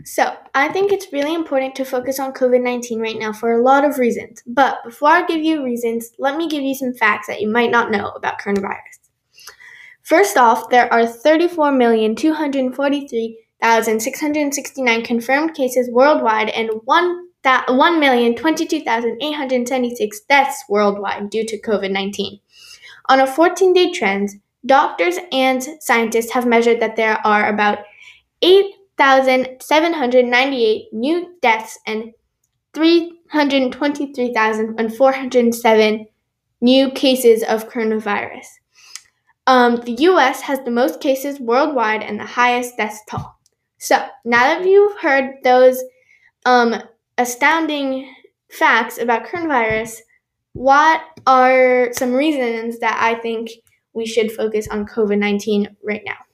So, I think it's really important to focus on COVID-19 right now for a lot of reasons. But before I give you reasons, let me give you some facts that you might not know about coronavirus. First off, there are 34,243,669 confirmed cases worldwide and 1,022,876 deaths worldwide due to COVID-19. On a 14-day trend, doctors and scientists have measured that there are about 8,798 new deaths and 323,407 new cases of coronavirus. The U.S. has the most cases worldwide and the highest death toll. So, now that you've heard those astounding facts about coronavirus, what are some reasons that I think we should focus on COVID-19 right now?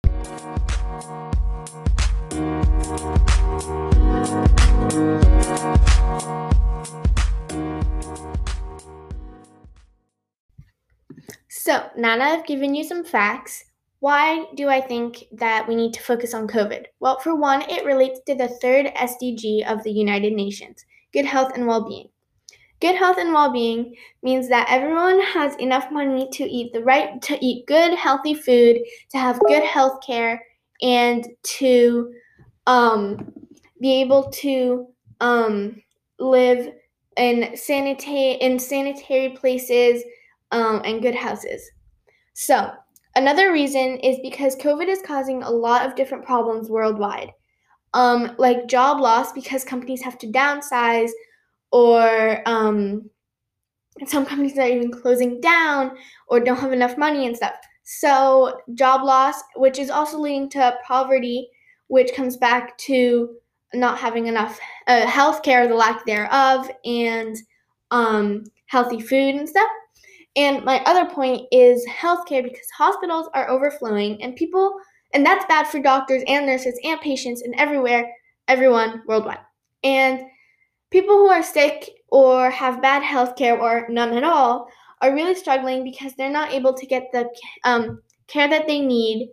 So, now that I've given you some facts, why do I think that we need to focus on COVID? Well, for one, it relates to the third SDG of the United Nations, good health and well-being. Good health and well-being means that everyone has enough money to eat good, healthy food, to have good health care, and to be able to live in sanitary places and good houses. So, another reason is because COVID is causing a lot of different problems worldwide, like job loss because companies have to downsize, or some companies are even closing down or don't have enough money and stuff. So, job loss, which is also leading to poverty, which comes back to not having enough health care, the lack thereof, and healthy food and stuff. And my other point is healthcare, because hospitals are overflowing and that's bad for doctors and nurses and patients and everyone worldwide. And people who are sick or have bad healthcare or none at all are really struggling because they're not able to get the care that they need,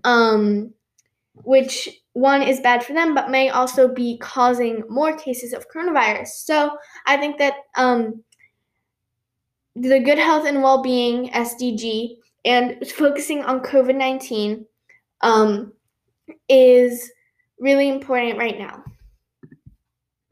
which one is bad for them but may also be causing more cases of coronavirus. So I think that the good health and well-being SDG and focusing on COVID-19 is really important right now.